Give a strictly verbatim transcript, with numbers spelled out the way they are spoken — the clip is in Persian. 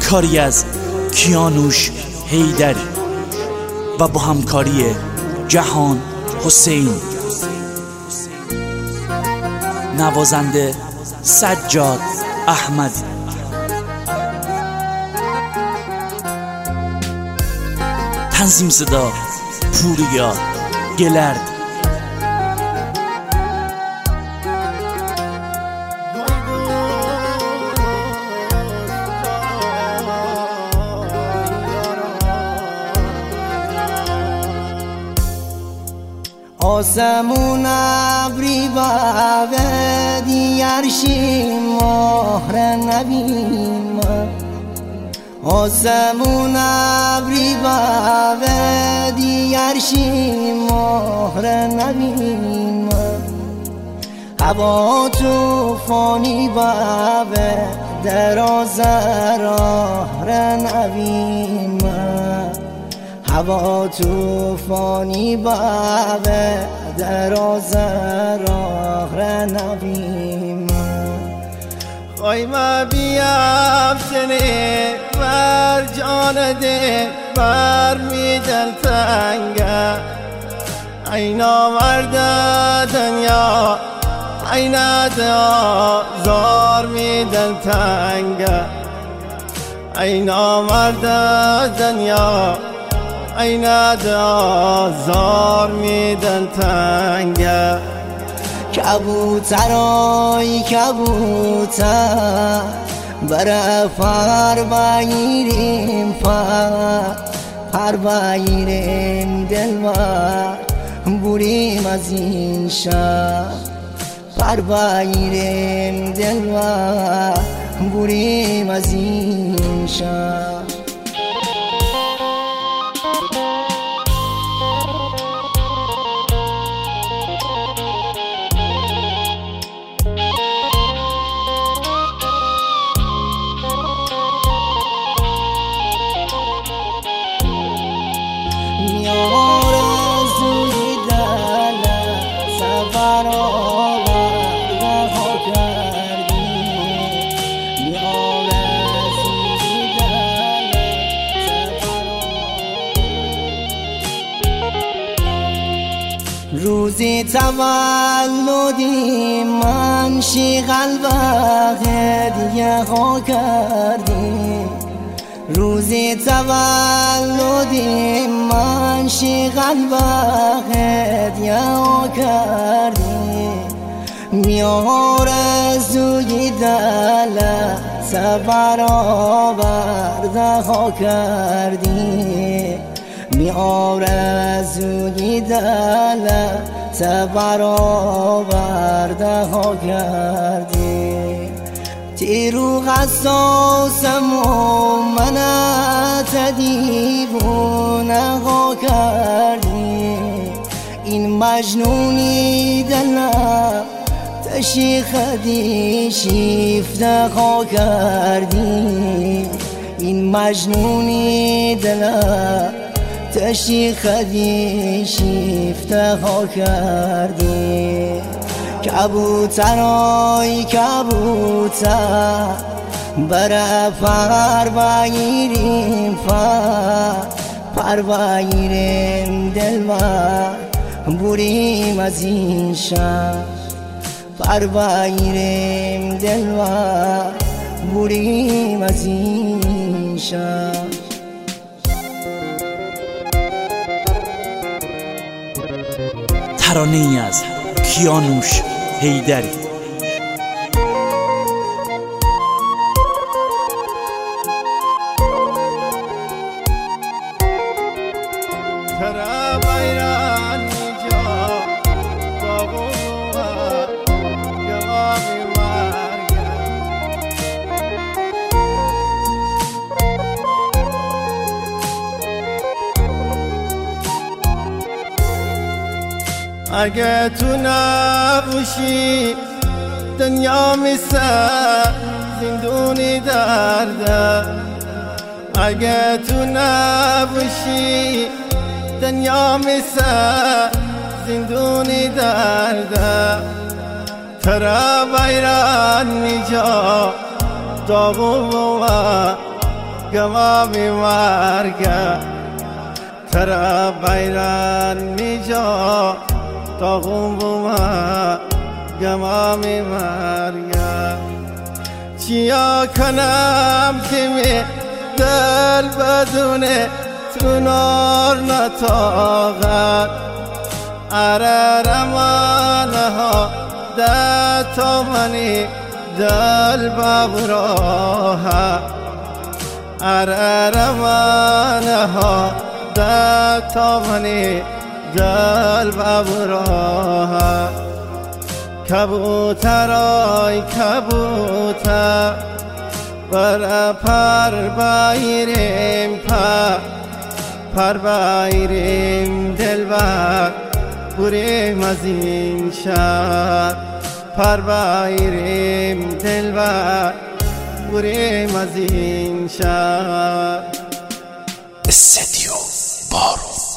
کاری از کیانوش حیدری و با همکاری جهان حسین، نوازنده سجاد احمدی. تنظیم صدا پوریا گلرد. آسمون ابری و دیارشی مهر نبیم، آسمون ابری و دیارشی مهر نبیم، هوا توفانی و دراز راه نبیم، هوا توفانی با دراز راه نبیم. خواهی ما بیافتنی بر جان ده بر می دل تنگه، اینا ورد دنیا اینا دا زار می دل تنگه، اینا ورد دنیا اینا دا زار میدن تنگه. کبوترای کبوتر بر پر بگیریم، پر پر بگیریم دلبر بریم از این شهر، پر بگیریم دلبر بریم از این شهر. روزی تولدی من شی قلبه هدیه ها کردی، روزی تولدی من شی قلبه هدیه ها کردی، میارزوی دلت برآورده ها کردی، میارزوی دلت برآورده ها کردی. تیرو قصاصم و منت دیوونه ها کردی، این مجنونی دلم تشی خدی شیفته ها کردی، این مجنونی دلم تشی خدی شیفته ها کردی. کبوترای کبوتر بر پر بگیریم، پر پر بگیریم دلبر بریم از این شهر، پر بگیریم دلبر بریم از این شهر. ترانه‌ای از کیانوش حیدری. ترا بایران نیجا بابوها جوابی مرگا، اگه تو نباشی دنیا مثل زندونی درده، اگه تو نباشی دنیا مثل زندونی درده، ترا بایران نیجا داغو و گمامی مرگه ترا بیران میجا تاغم بوما گمامی مرگه چیا کنم که می دل بدونه تو نار نتاغد اره رمانه ها ده تا منی دل ببراه اره رمانه ها ده تا منی دل ببراه کبوتر آی کبوتر بر پر بایریم پر پر بایریم دلبر بریم از این شهر پر بایریم دلبر بریم از این شهر استدیو بارو.